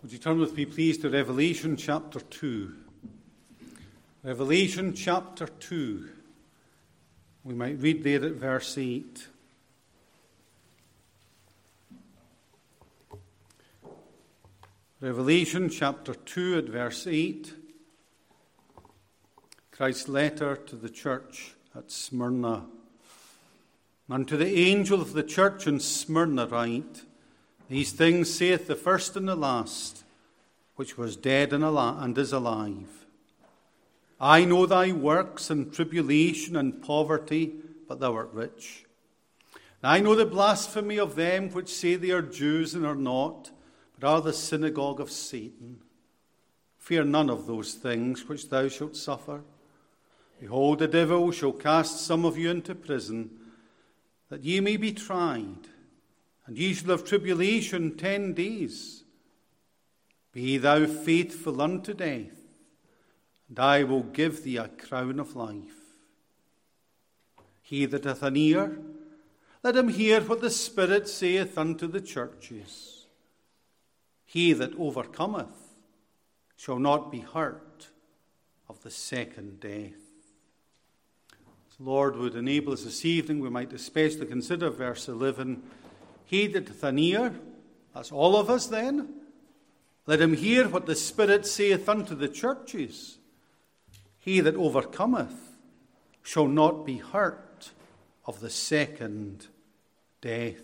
Would you turn with me, please, to Revelation chapter 2. Revelation chapter 2. We might read there at verse 8. Revelation chapter 2 at verse 8. Christ's letter to the church at Smyrna. And to the angel of the church in Smyrna write, These things saith the first and the last, which was dead and is alive. I know thy works and tribulation and poverty, but thou art rich. And I know the blasphemy of them which say they are Jews and are not, but are the synagogue of Satan. Fear none of those things which thou shalt suffer. Behold, the devil shall cast some of you into prison, that ye may be tried, and ye shall have tribulation 10 days. Be thou faithful unto death, and I will give thee a crown of life. He that hath an ear, let him hear what the Spirit saith unto the churches. He that overcometh shall not be hurt of the second death. As the Lord would enable us this evening, we might especially consider verse 11. He that hath an ear, that's all of us then, let him hear what the Spirit saith unto the churches. He that overcometh shall not be hurt of the second death.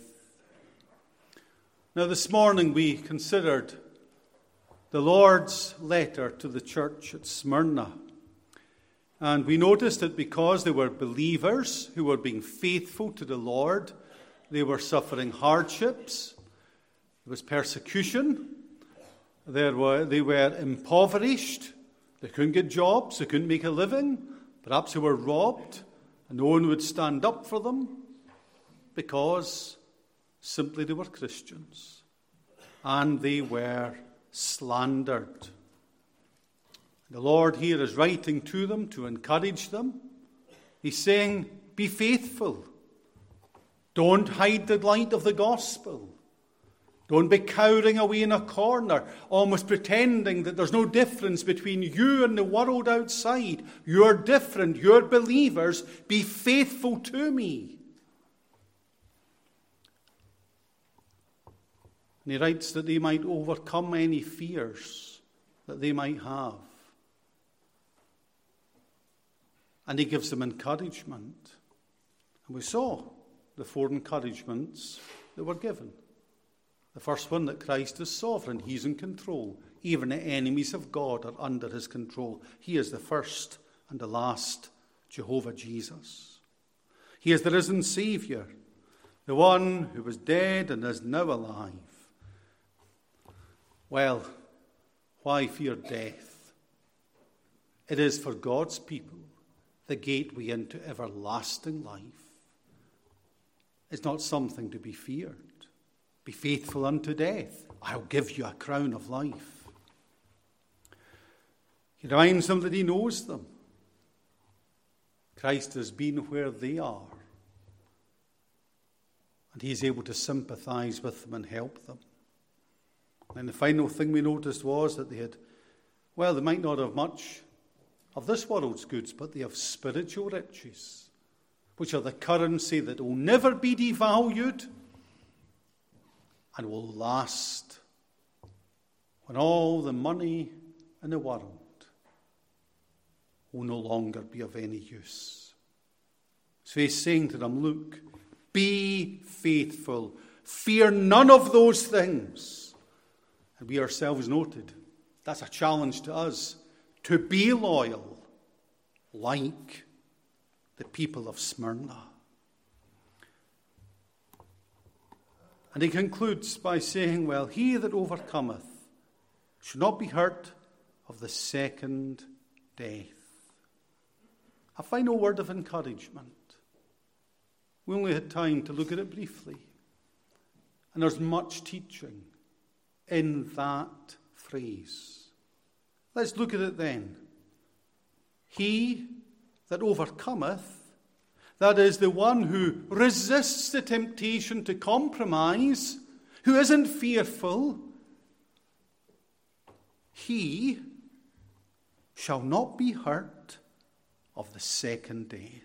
Now this morning we considered the Lord's letter to the church at Smyrna. And we noticed that because they were believers who were being faithful to the Lord, they were suffering hardships. There was persecution. They were impoverished. They couldn't get jobs. They couldn't make a living. Perhaps they were robbed, and no one would stand up for them because simply they were Christians. And they were slandered. The Lord here is writing to them to encourage them. He's saying, be faithful. Don't hide the light of the gospel. Don't be cowering away in a corner, almost pretending that there's no difference between you and the world outside. You're different. You're believers. Be faithful to me. And he writes that they might overcome any fears that they might have. And he gives them encouragement. And we saw the 4 encouragements that were given. The first one, that Christ is sovereign. He's in control. Even the enemies of God are under his control. He is the first and the last Jehovah Jesus. He is the risen Savior, the one who was dead and is now alive. Well, why fear death? It is for God's people the gateway into everlasting life. It's not something to be feared. Be faithful unto death. I'll give you a crown of life. He reminds them that he knows them. Christ has been where they are. And he's able to sympathize with them and help them. And the final thing we noticed was that they might not have much of this world's goods, but they have spiritual riches, which are the currency that will never be devalued and will last when all the money in the world will no longer be of any use. So he's saying to them, look, be faithful. Fear none of those things. And we ourselves noted, that's a challenge to us, to be loyal like the people of Smyrna. And he concludes by saying, well, he that overcometh should not be hurt of the second death. A final word of encouragement. We only had time to look at it briefly. And there's much teaching in that phrase. Let's look at it then. He that overcometh, that is the one who resists the temptation to compromise, who isn't fearful, he shall not be hurt of the second death.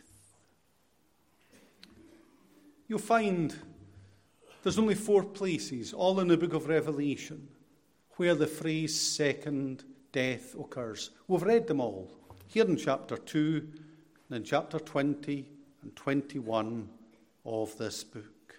You'll find there's only 4 places, all in the book of Revelation, where the phrase second death occurs. We've read them all, here in chapter 2, and in chapter 20 and 21 of this book.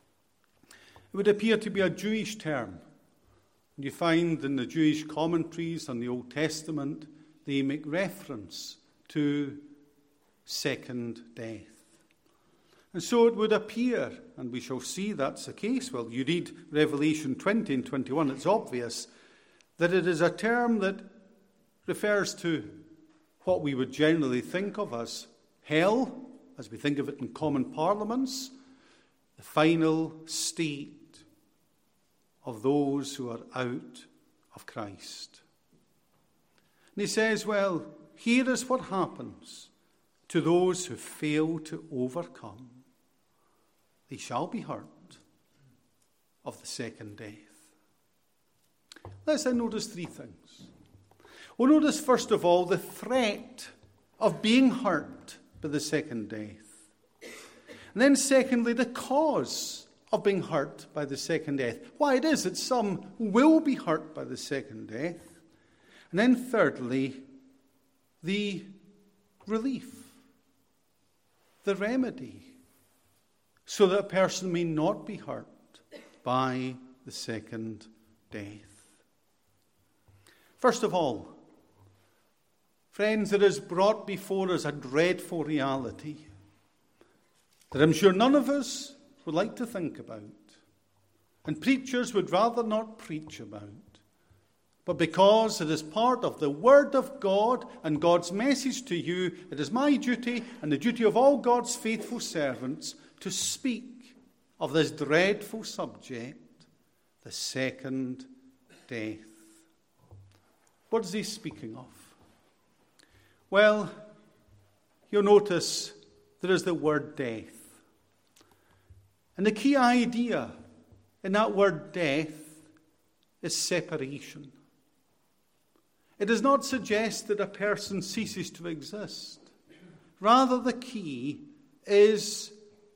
It would appear to be a Jewish term. And you find in the Jewish commentaries on the Old Testament, they make reference to second death. And so it would appear, and we shall see that's the case. Well, you read Revelation 20 and 21, it's obvious that it is a term that refers to what we would generally think of as hell, as we think of it in common parlance, the final state of those who are out of Christ. And he says, well, here is what happens to those who fail to overcome. They shall be hurt of the second death. Let's then notice 3 things. We'll notice, first of all, the threat of being hurt by the second death. And then secondly, the cause of being hurt by the second death. Why it is that some will be hurt by the second death. And then thirdly, the relief, the remedy, so that a person may not be hurt by the second death. First of all, friends, it is brought before us a dreadful reality that I'm sure none of us would like to think about, and preachers would rather not preach about. But because it is part of the Word of God and God's message to you, it is my duty and the duty of all God's faithful servants to speak of this dreadful subject, the second death. What is he speaking of? Well, you'll notice there is the word death. And the key idea in that word death is separation. It does not suggest that a person ceases to exist. Rather, the key is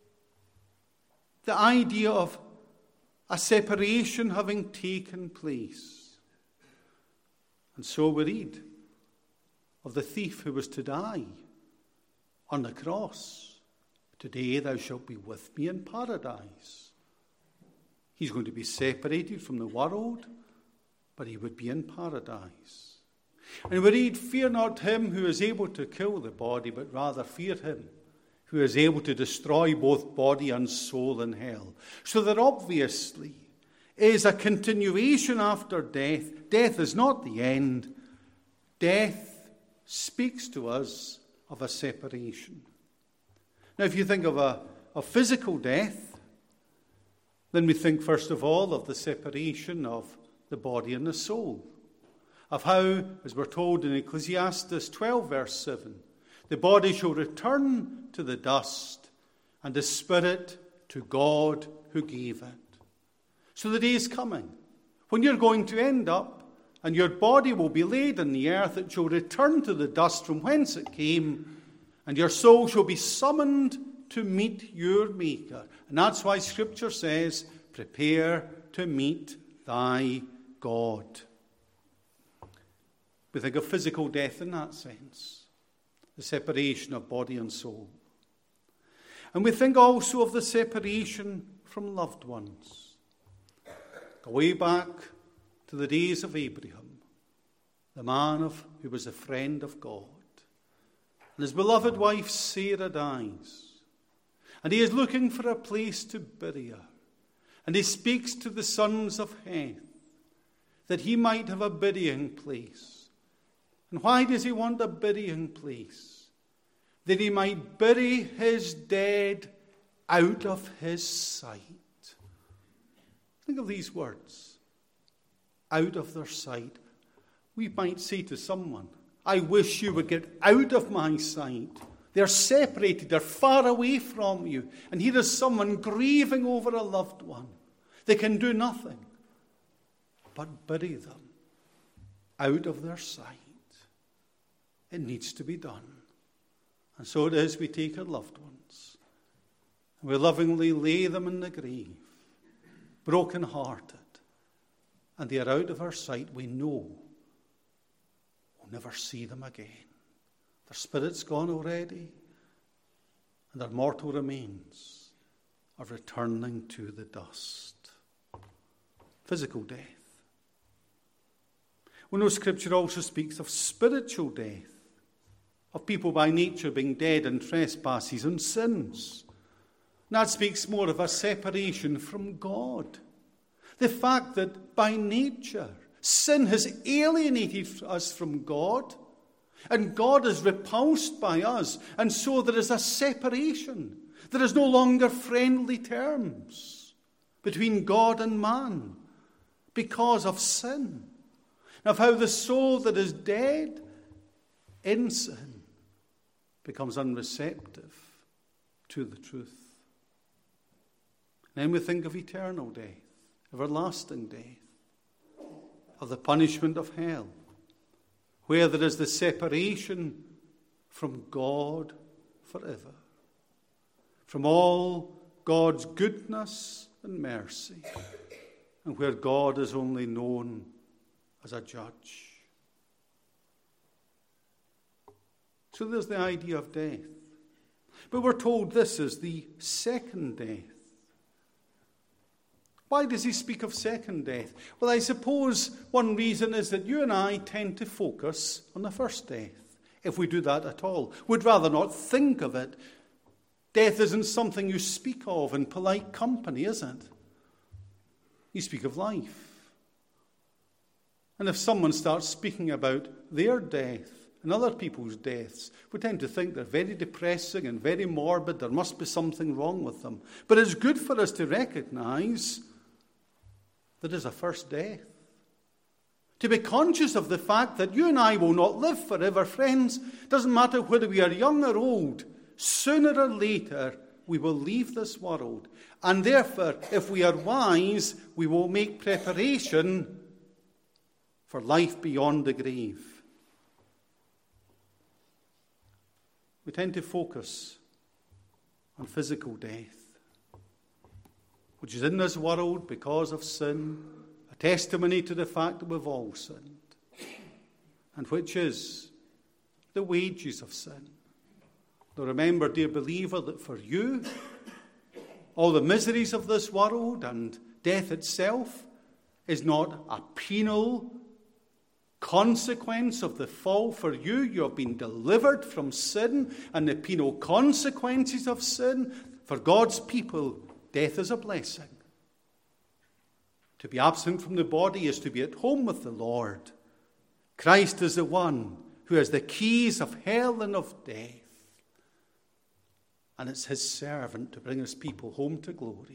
the idea of a separation having taken place. And so we read of the thief who was to die on the cross. Today thou shalt be with me in paradise. He's going to be separated from the world, but he would be in paradise. And we read, fear not him who is able to kill the body, but rather fear him who is able to destroy both body and soul in hell. So there obviously is a continuation after death. Death is not the end. Death speaks to us of a separation. Now, if you think of a physical death, then we think first of all of the separation of the body and the soul. Of how, as we're told in Ecclesiastes 12, verse 7, the body shall return to the dust, and the spirit to God who gave it. So the day is coming when you're going to end up, and your body will be laid in the earth. It shall return to the dust from whence it came, and your soul shall be summoned to meet your Maker. And that's why Scripture says, prepare to meet thy God. We think of physical death in that sense, the separation of body and soul. And we think also of the separation from loved ones. Go way back to the days of Abraham, the man who was a friend of God. And his beloved wife Sarah dies. And he is looking for a place to bury her. And he speaks to the sons of Heth that he might have a burying place. And why does he want a burying place? That he might bury his dead out of his sight. Think of these words. Out of their sight. We might say to someone, I wish you would get out of my sight. They're separated, they're far away from you. And here is someone grieving over a loved one. They can do nothing but bury them out of their sight. It needs to be done. And so it is we take our loved ones and we lovingly lay them in the grave, broken-hearted, and they are out of our sight. We know we'll never see them again. Their spirit's gone already, and their mortal remains are returning to the dust. Physical death. We know Scripture also speaks of spiritual death, of people by nature being dead in trespasses and sins. And that speaks more of a separation from God. The fact that by nature sin has alienated us from God, and God is repulsed by us, and so there is a separation. There is no longer friendly terms between God and man because of sin. Of how the soul that is dead in sin becomes unreceptive to the truth. Then we think of eternal death, everlasting death, of the punishment of hell, where there is the separation from God forever, from all God's goodness and mercy, and where God is only known as a judge. So there's the idea of death. But we're told this is the second death. Why does he speak of second death? Well, I suppose one reason is that you and I tend to focus on the first death, if we do that at all. We'd rather not think of it. Death isn't something you speak of in polite company, is it? You speak of life. And if someone starts speaking about their death and other people's deaths, we tend to think they're very depressing and very morbid. There must be something wrong with them. But it's good for us to recognize that is a first death. To be conscious of the fact that you and I will not live forever, friends. Doesn't matter whether we are young or old. Sooner or later, we will leave this world. And therefore, if we are wise, we will make preparation for life beyond the grave. We tend to focus on physical death, which is in this world because of sin, a testimony to the fact that we've all sinned, and which is the wages of sin. Now remember, dear believer, that for you, all the miseries of this world and death itself is not a penal consequence of the fall for you. You have been delivered from sin and the penal consequences of sin. For God's people, death is a blessing. To be absent from the body is to be at home with the Lord. Christ is the one who has the keys of hell and of death. And it's his servant to bring his people home to glory.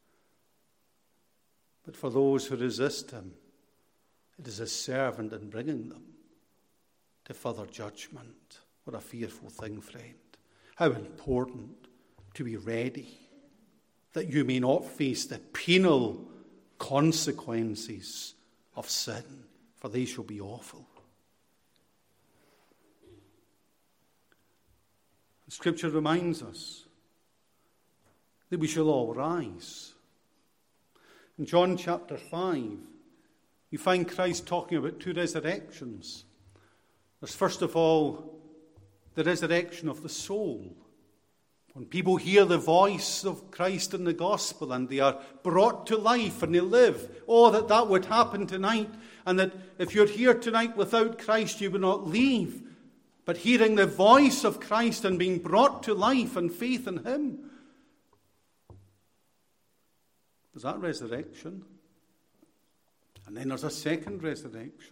But for those who resist him, it is his servant in bringing them to further judgment. What a fearful thing, friend. How important to be ready, that you may not face the penal consequences of sin, for they shall be awful. Scripture reminds us that we shall all rise. In John chapter 5, you find Christ talking about two resurrections. There's first of all the resurrection of the soul. When people hear the voice of Christ in the gospel and they are brought to life and they live, oh, that would happen tonight. And that if you're here tonight without Christ, you will not leave. But hearing the voice of Christ and being brought to life and faith in him. There's that resurrection. And then there's a second resurrection.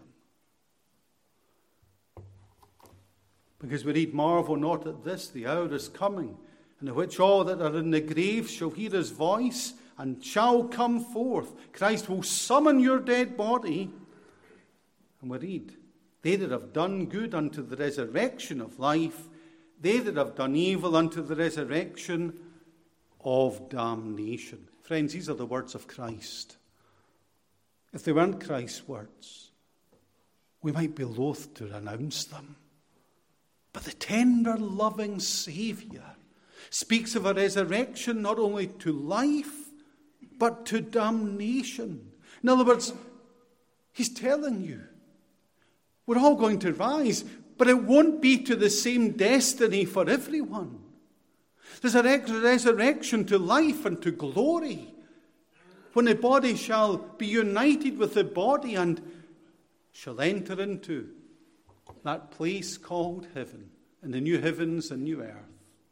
Because we read, marvel not at this, the hour is coming, in which all that are in the grave shall hear his voice and shall come forth. Christ will summon your dead body. And we read, they that have done good unto the resurrection of life, they that have done evil unto the resurrection of damnation. Friends, these are the words of Christ. If they weren't Christ's words, we might be loath to renounce them. But the tender, loving Saviour speaks of a resurrection not only to life, but to damnation. In other words, he's telling you, we're all going to rise, but it won't be to the same destiny for everyone. There's a resurrection to life and to glory, when the body shall be united with the body and shall enter into that place called heaven, and the new heavens and new earth.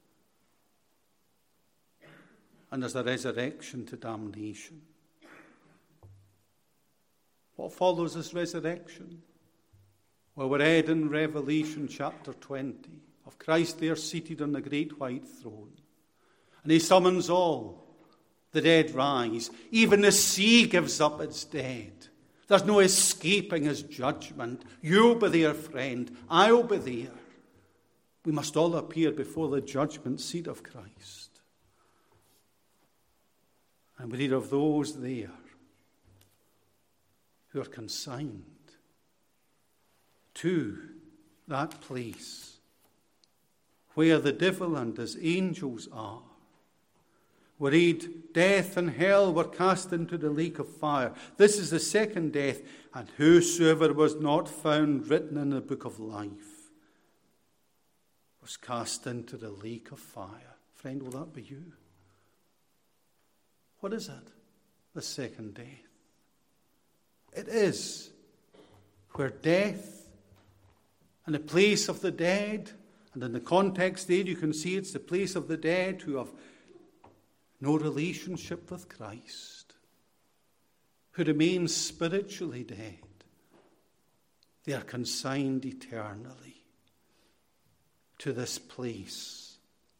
And there's a resurrection to damnation. What follows this resurrection? Well, we're read in Revelation chapter 20 of Christ there seated on the great white throne. And he summons all. The dead rise. Even the sea gives up its dead. There's no escaping his judgment. You'll be there, friend. I'll be there. We must all appear before the judgment seat of Christ. And we read of those there who are consigned to that place where the devil and his angels are. We read, death and hell were cast into the lake of fire. This is the second death, and whosoever was not found written in the book of life was cast into the lake of fire. Friend, will that be you? What is it? The second death. It is where death and the place of the dead, and in the context there you can see it's the place of the dead who have no relationship with Christ, who remain spiritually dead. They are consigned eternally to this place,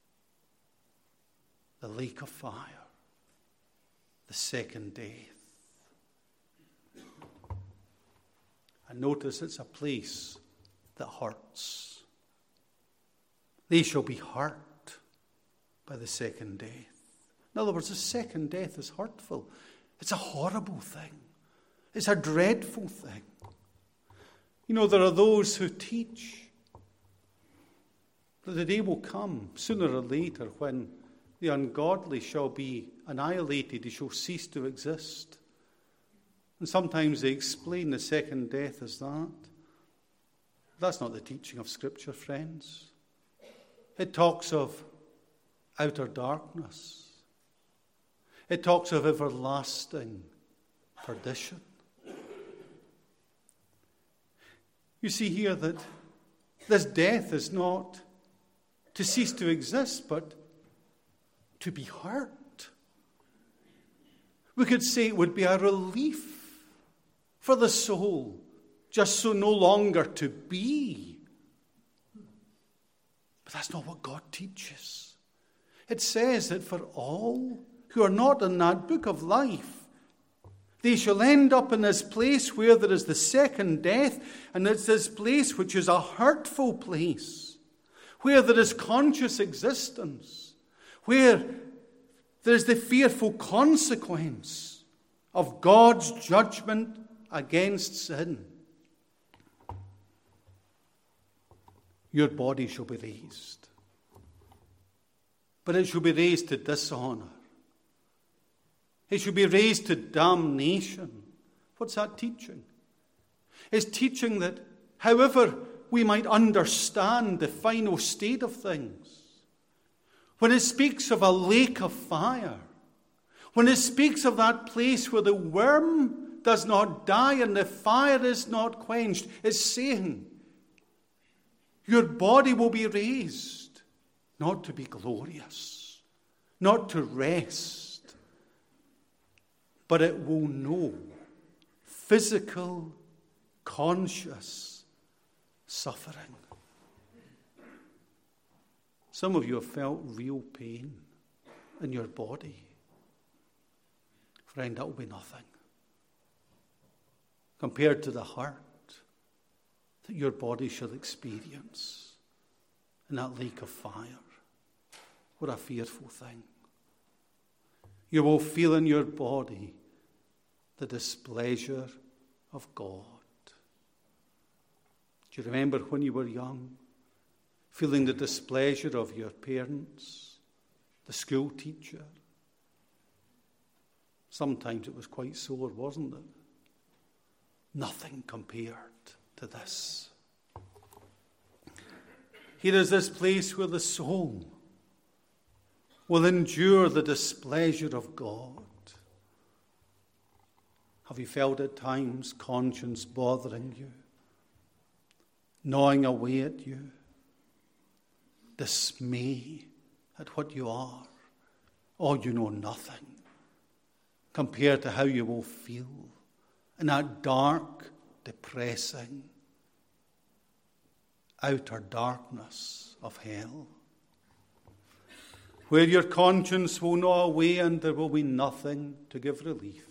the lake of fire, the second death. And notice it's a place that hurts. They shall be hurt by the second death. In other words, the second death is hurtful. It's a horrible thing. It's a dreadful thing. You know, there are those who teach that the day will come, sooner or later, when the ungodly shall be annihilated, they shall cease to exist. And sometimes they explain the second death as that. That's not the teaching of Scripture, friends. It talks of outer darkness. It talks of everlasting perdition. You see here that this death is not to cease to exist, but to be hurt. We could say it would be a relief for the soul, just so no longer to be. But that's not what God teaches. It says that for all who are not in that book of life, they shall end up in this place where there is the second death, and it's this place which is a hurtful place, where there is conscious existence, where there is the fearful consequence of God's judgment against sin. Your body shall be raised, but it shall be raised to dishonor. It shall be raised to damnation. What's that teaching? It's teaching that however we might understand the final state of things, when it speaks of a lake of fire, when it speaks of that place where the worm does not die and the fire is not quenched, it's saying your body will be raised, not to be glorious, not to rest, but it will know physical, conscious suffering. Some of you have felt real pain in your body. Friend, that will be nothing compared to the hurt that your body shall experience in that lake of fire. What a fearful thing. You will feel in your body the displeasure of God. Do you remember when you were young, feeling the displeasure of your parents, the school teacher? Sometimes it was quite sore, wasn't it? Nothing compared to this. Here is this place where the soul will endure the displeasure of God. Have you felt at times conscience bothering you, gnawing away at you, dismay at what you are? Oh, you know nothing compared to how you will feel in that dark, depressing, outer darkness of hell, where your conscience will gnaw away and there will be nothing to give relief.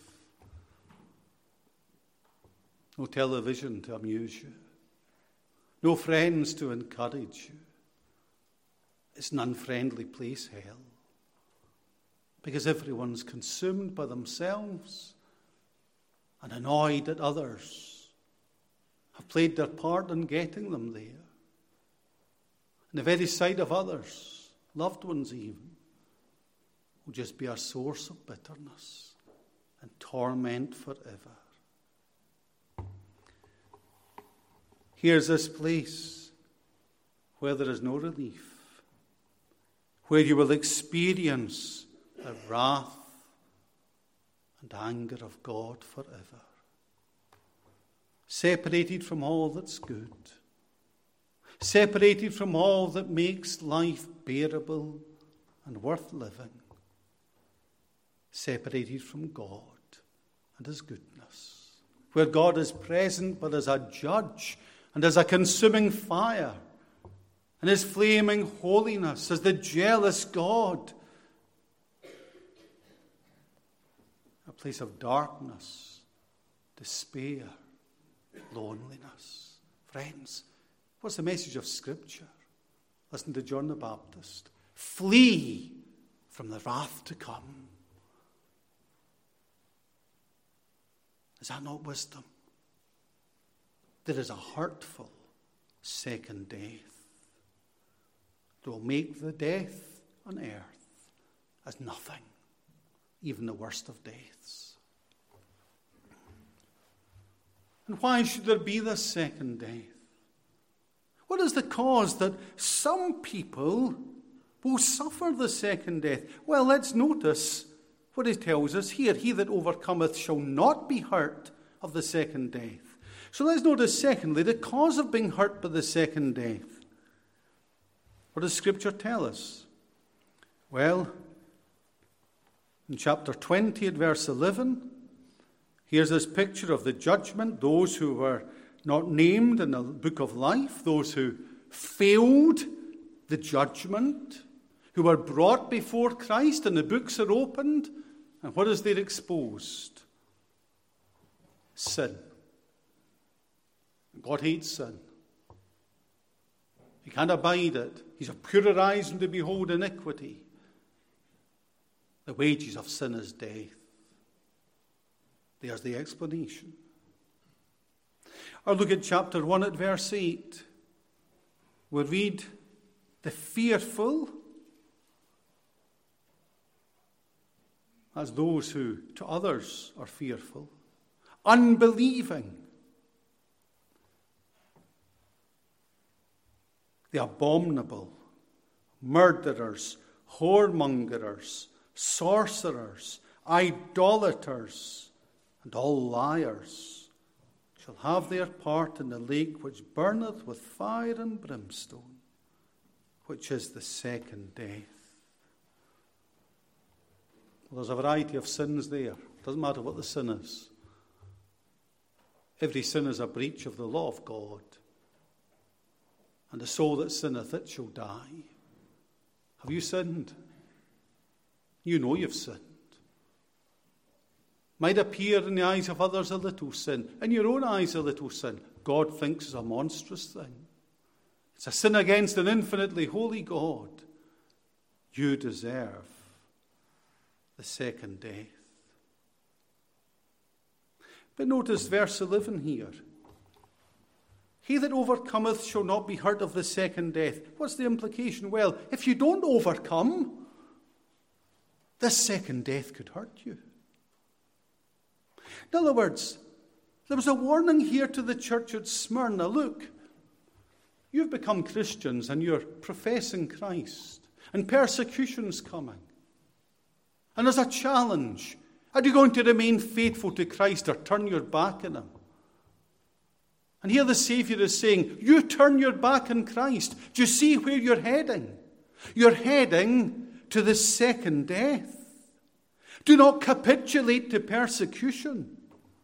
No television to amuse you, no friends to encourage you. It's an unfriendly place, hell, because everyone's consumed by themselves and annoyed that others have played their part in getting them there. And the very sight of others, loved ones even, will just be a source of bitterness and torment forever. Here's this place where there is no relief, where you will experience the wrath and anger of God forever, separated from all that's good, separated from all that makes life bearable and worth living, separated from God and His goodness, where God is present but as a judge and as a consuming fire, and His flaming holiness as the jealous God. A place of darkness, despair, loneliness. Friends, what's the message of Scripture? Listen to John the Baptist. Flee from the wrath to come. Is that not wisdom? There is a hurtful second death that will make the death on earth as nothing, even the worst of deaths. And why should there be this second death? What is the cause that some people will suffer the second death? Well, let's notice what he tells us here. He that overcometh shall not be hurt of the second death. So let's notice, secondly, the cause of being hurt by the second death. What does Scripture tell us? Well, in chapter 20 at verse 11, here's this picture of the judgment, those who were not named in the book of life, those who failed the judgment, who were brought before Christ, and the books are opened, and what is there exposed? Sin. God hates sin. He can't abide it. He's of purer eyes than to behold iniquity. The wages of sin is death. There's the explanation. Or look at chapter 1 at verse 8. We read, the fearful, as those who to others are fearful, unbelieving, the abominable, murderers, whoremongers, sorcerers, idolaters, and all liars shall have their part in the lake which burneth with fire and brimstone, which is the second death. Well, there's a variety of sins there. It doesn't matter what the sin is. Every sin is a breach of the law of God. And the soul that sinneth, it shall die. Have you sinned? You know you've sinned. Might appear in the eyes of others a little sin. In your own eyes a little sin. God thinks it's a monstrous thing. It's a sin against an infinitely holy God. You deserve the second death. But notice verse 11 here. He that overcometh shall not be hurt of the second death. What's the implication? Well, if you don't overcome, this second death could hurt you. In other words, there was a warning here to the church at Smyrna. Look, you've become Christians and you're professing Christ, and persecution's coming. And there's a challenge. Are you going to remain faithful to Christ or turn your back on him? And here the Saviour is saying, you turn your back on Christ. Do you see where you're heading? You're heading to the second death. Do not capitulate to persecution,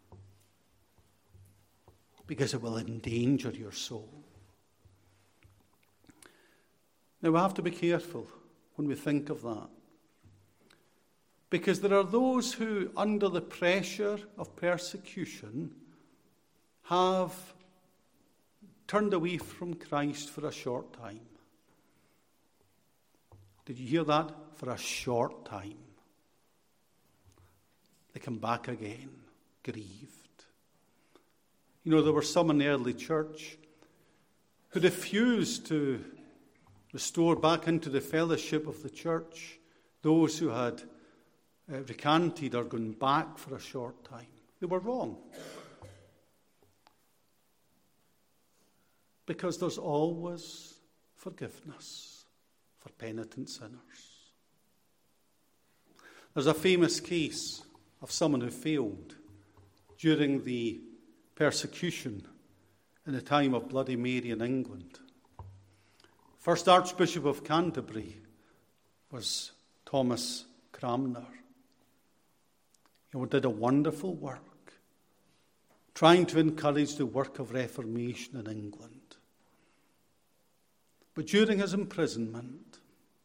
because it will endanger your soul. Now we have to be careful when we think of that, because there are those who, under the pressure of persecution, have turned away from Christ for a short time. Did you hear that? For a short time. They come back again, grieved. You know, there were some in the early church who refused to restore back into the fellowship of the church those who had recanted or gone back for a short time. They were wrong. Because there's always forgiveness for penitent sinners. There's a famous case of someone who failed during the persecution in the time of Bloody Mary in England. First Archbishop of Canterbury was Thomas Cranmer. He did a wonderful work, trying to encourage the work of Reformation in England. But during his imprisonment,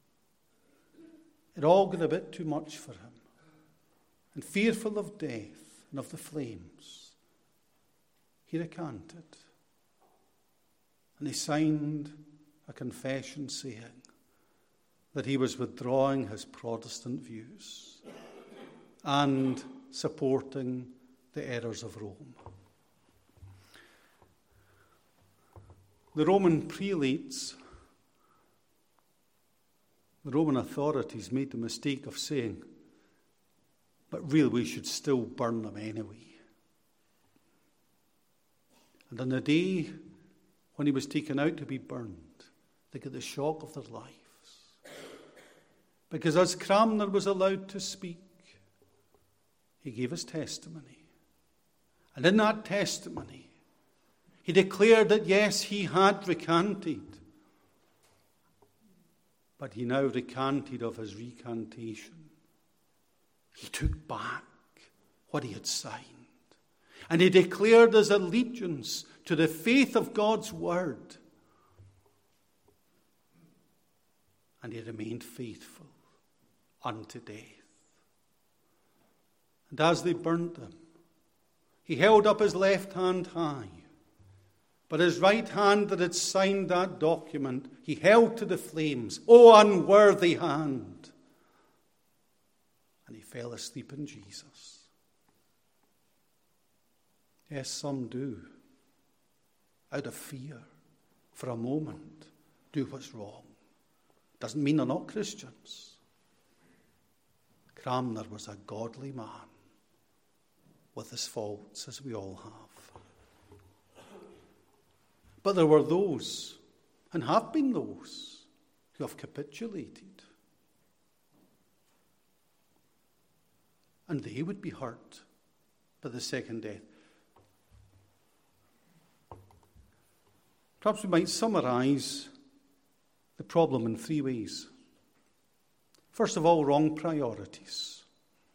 it all got a bit too much for him. And fearful of death and of the flames, he recanted. And he signed a confession saying that he was withdrawing his Protestant views and supporting the errors of Rome. The Roman prelates, the Roman authorities made the mistake of saying, but really we should still burn them anyway. And on the day when he was taken out to be burned, they got the shock of their lives. Because as Cranmer was allowed to speak, he gave his testimony. And in that testimony, he declared that yes, he had recanted. But he now recanted of his recantation. He took back what he had signed. And he declared his allegiance to the faith of God's word. And he remained faithful unto death. And as they burnt him, he held up his left hand high. But his right hand that had signed that document, he held to the flames. O unworthy hand! And he fell asleep in Jesus. Yes, some do, out of fear, for a moment, do what's wrong. Doesn't mean they're not Christians. Cranmer was a godly man with his faults, as we all have. But there were those, and have been those, who have capitulated. And they would be hurt by the second death. Perhaps we might summarize the problem in 3 ways. First of all, wrong priorities.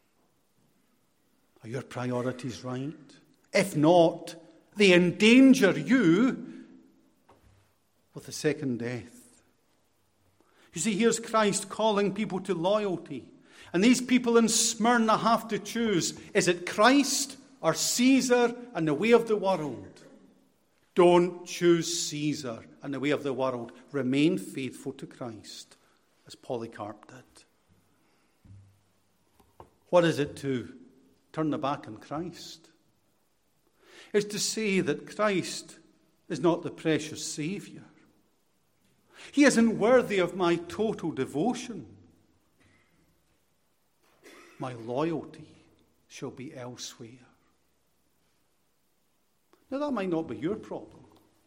Are your priorities right? If not, they endanger you with the second death. You see, here's Christ calling people to loyalty. And these people in Smyrna have to choose. Is it Christ or Caesar and the way of the world? Don't choose Caesar and the way of the world. Remain faithful to Christ, as Polycarp did. What is it to turn the back on Christ? It's to say that Christ is not the precious Saviour. He isn't worthy of my total devotion. My loyalty shall be elsewhere. Now, that might not be your problem.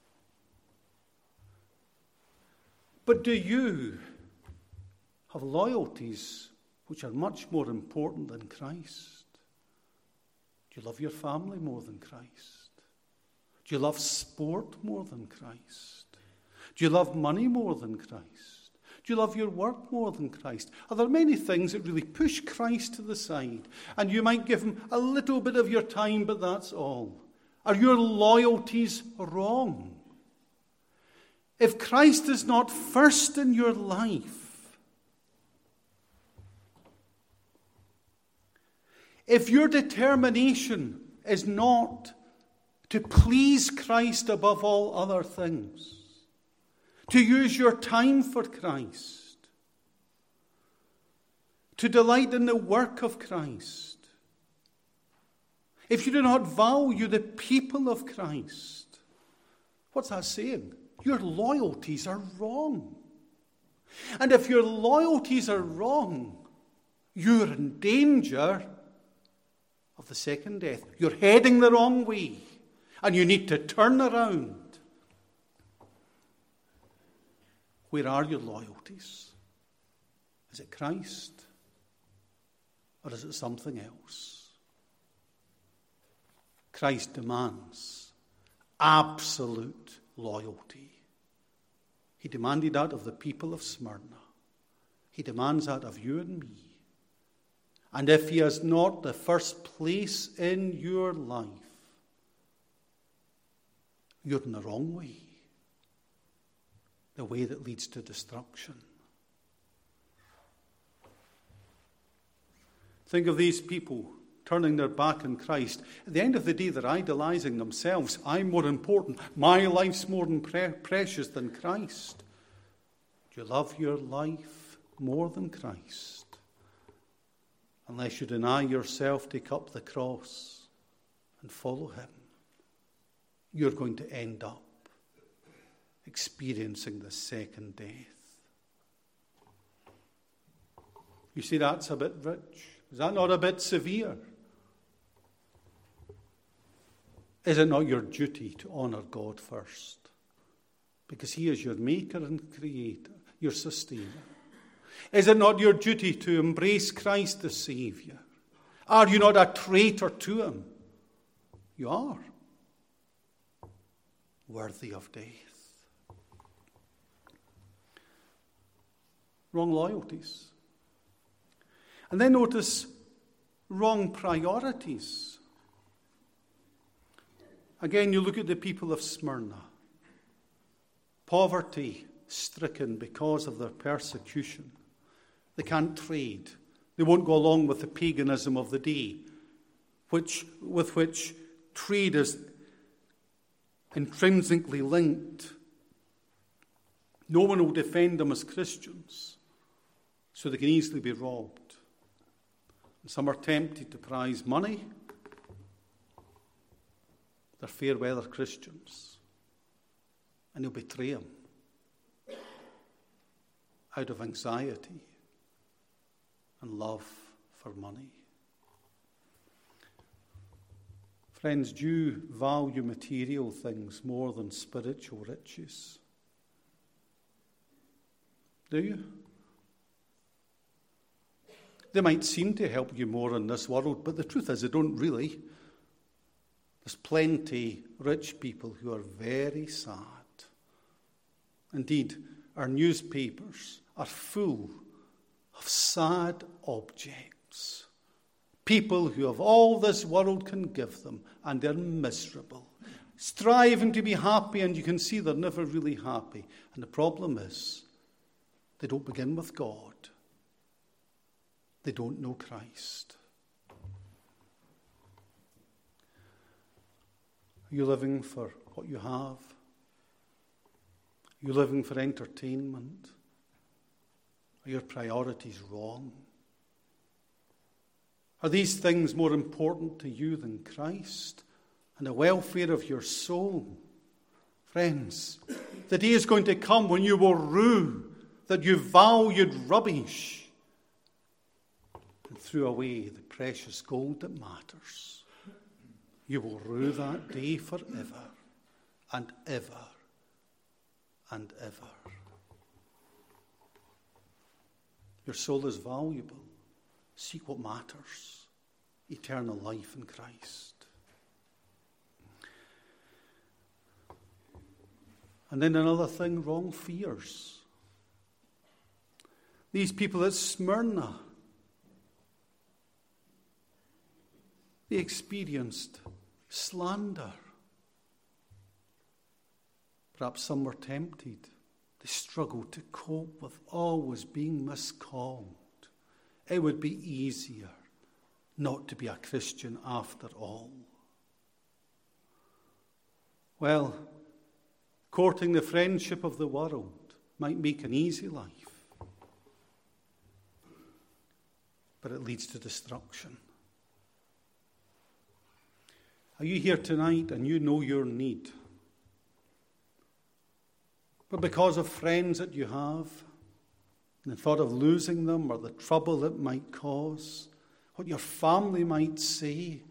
But do you have loyalties which are much more important than Christ? Do you love your family more than Christ? Do you love sport more than Christ? Do you love money more than Christ? Do you love your work more than Christ? Are there many things that really push Christ to the side? And you might give him a little bit of your time, but that's all. Are your loyalties wrong? If Christ is not first in your life, if your determination is not to please Christ above all other things, to use your time for Christ, to delight in the work of Christ, if you do not value the people of Christ, what's that saying? Your loyalties are wrong. And if your loyalties are wrong, you're in danger of the second death. You're heading the wrong way, and you need to turn around. Where are your loyalties? Is it Christ, or is it something else? Christ demands absolute loyalty. He demanded that of the people of Smyrna. He demands that of you and me. And if he has not the first place in your life, you're in the wrong way. The way that leads to destruction. Think of these people turning their back on Christ. At the end of the day, they're idolizing themselves. I'm more important. My life's more precious than Christ. Do you love your life more than Christ? Unless you deny yourself, take up the cross, and follow him, you're going to end up experiencing the second death. You see, that's a bit rich. Is that not a bit severe? Is it not your duty to honour God first? Because he is your maker and creator, your sustainer. Is it not your duty to embrace Christ the Saviour? Are you not a traitor to him? You are. Worthy of death. Wrong loyalties. And then notice wrong priorities. Again, you look at the people of Smyrna. Poverty stricken because of their persecution. They can't trade. They won't go along with the paganism of the day, with which trade is intrinsically linked. No one will defend them as Christians, so they can easily be robbed. And some are tempted to prize money. They're fair-weather Christians, and they'll betray him out of anxiety and love for money. Friends, do you value material things more than spiritual riches? Do you? They might seem to help you more in this world, but the truth is they don't really. There's plenty rich people who are very sad. Indeed, our newspapers are full of sad objects. People who have all this world can give them, and they're miserable. Striving to be happy, and you can see they're never really happy. And the problem is, they don't begin with God. They don't know Christ. Are you living for what you have? Are you living for entertainment? Are your priorities wrong? Are these things more important to you than Christ and the welfare of your soul? Friends, the day is going to come when you will rue that you valued rubbish and threw away the precious gold that matters. You will rue that day forever and ever and ever. Your soul is valuable. Seek what matters. Eternal life in Christ. And then another thing, wrong fears. These people at Smyrna, they experienced slander. Perhaps some were tempted. They struggled to cope with always being miscalled. It would be easier not to be a Christian after all. Well, courting the friendship of the world might make an easy life, but it leads to destruction. Are you here tonight and you know your need? But because of friends that you have, and the thought of losing them or the trouble it might cause, what your family might say,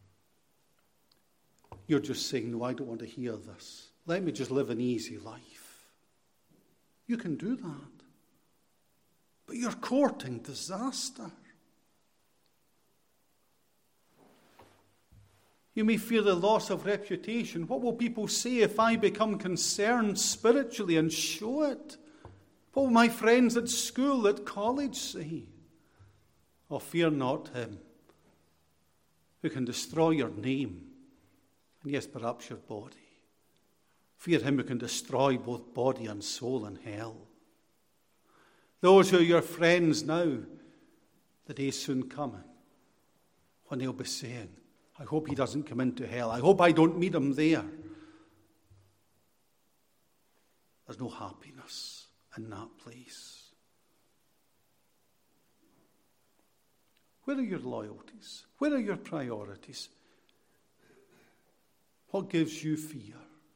you're just saying, no, I don't want to hear this. Let me just live an easy life. You can do that. But you're courting disaster. You may fear the loss of reputation. What will people say if I become concerned spiritually and show it? What will my friends at school, at college say? Oh, fear not him who can destroy your name, and yes, perhaps your body. Fear him who can destroy both body and soul in hell. Those who are your friends now, the day is soon coming when they'll be saying, I hope he doesn't come into hell. I hope I don't meet him there. There's no happiness in that place. Where are your loyalties? Where are your priorities? What gives you fear?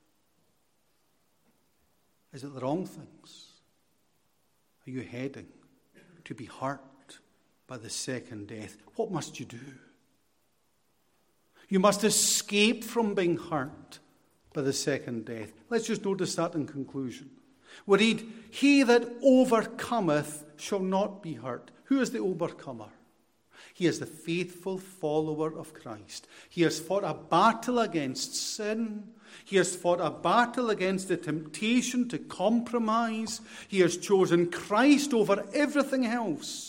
Is it the wrong things? Are you heading to be hurt by the second death? What must you do? You must escape from being hurt by the second death. Let's just notice that in conclusion. We read, he that overcometh shall not be hurt. Who is the overcomer? He is the faithful follower of Christ. He has fought a battle against sin. He has fought a battle against the temptation to compromise. He has chosen Christ over everything else.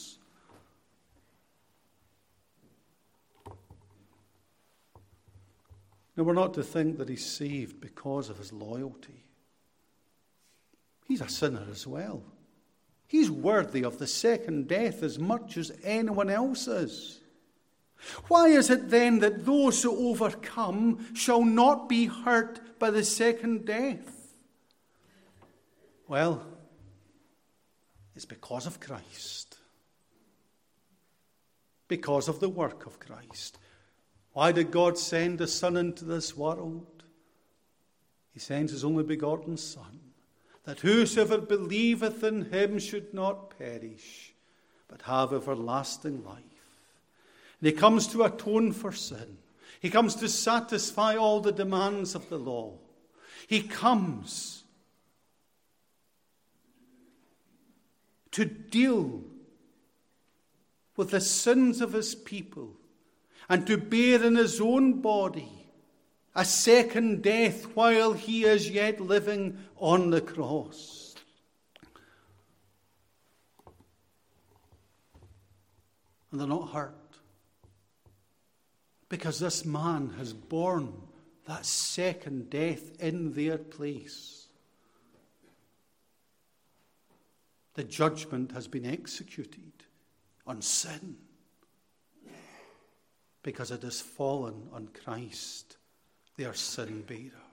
Now, we're not to think that he's saved because of his loyalty. He's a sinner as well. He's worthy of the second death as much as anyone else is. Why is it then that those who overcome shall not be hurt by the second death? Well, it's because of Christ. Because of the work of Christ. Why did God send His Son into this world? He sends His only begotten Son, that whosoever believeth in Him should not perish, but have everlasting life. And He comes to atone for sin. He comes to satisfy all the demands of the law. He comes to deal with the sins of His people and to bear in His own body a second death while He is yet living on the cross. And they're not hurt because this man has borne that second death in their place. The judgment has been executed on sin because it has fallen on Christ, their sin bearer.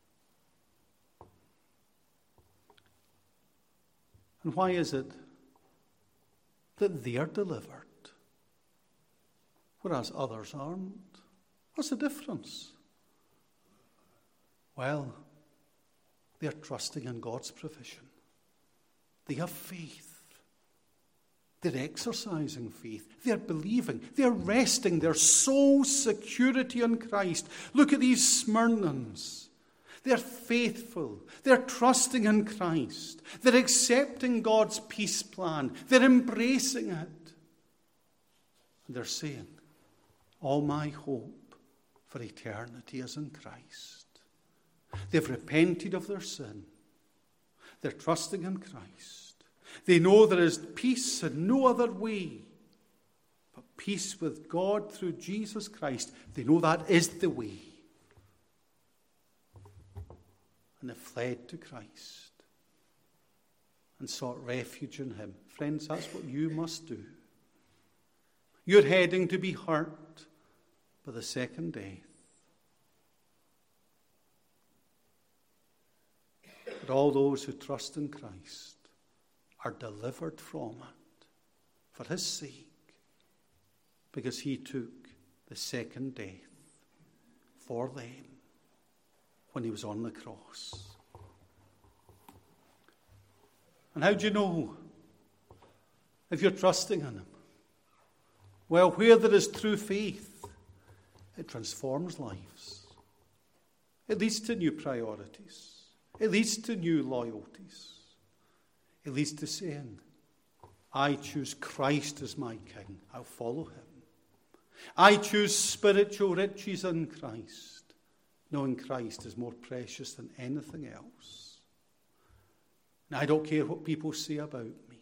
And why is it that they are delivered, whereas others aren't? What's the difference? Well, They're trusting in God's provision. They have faith. They're exercising faith. They're believing. They're resting their soul security in Christ. Look at these Smyrnans. They're faithful. They're trusting in Christ. They're accepting God's peace plan. They're embracing it. And they're saying, all my hope for eternity is in Christ. They've repented of their sin. They're trusting in Christ. They know there is peace in no other way but peace with God through Jesus Christ. They know that is the way. And they fled to Christ and sought refuge in him. Friends, that's what you must do. You're heading to be hurt by the second death. But all those who trust in Christ are delivered from it for his sake, because he took the second death for them when he was on the cross. And how do you know if you're trusting in him? Well, where there is true faith, it transforms lives. It leads to new priorities. It leads to new loyalties. It leads to saying, I choose Christ as my King. I'll follow him. I choose spiritual riches in Christ, knowing Christ is more precious than anything else. And I don't care what people say about me.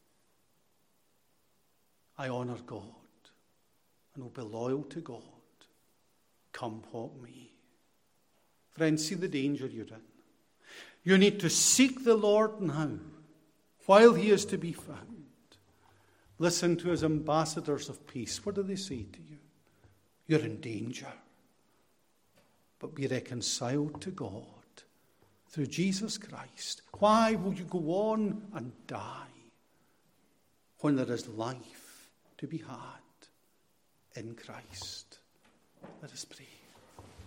I honour God and will be loyal to God, come what may. Friends, see the danger you're in. You need to seek the Lord now, while he is to be found. Listen to his ambassadors of peace. What do they say to you? You're in danger, but be reconciled to God through Jesus Christ. Why will you go on and die when there is life to be had in Christ? Let us pray.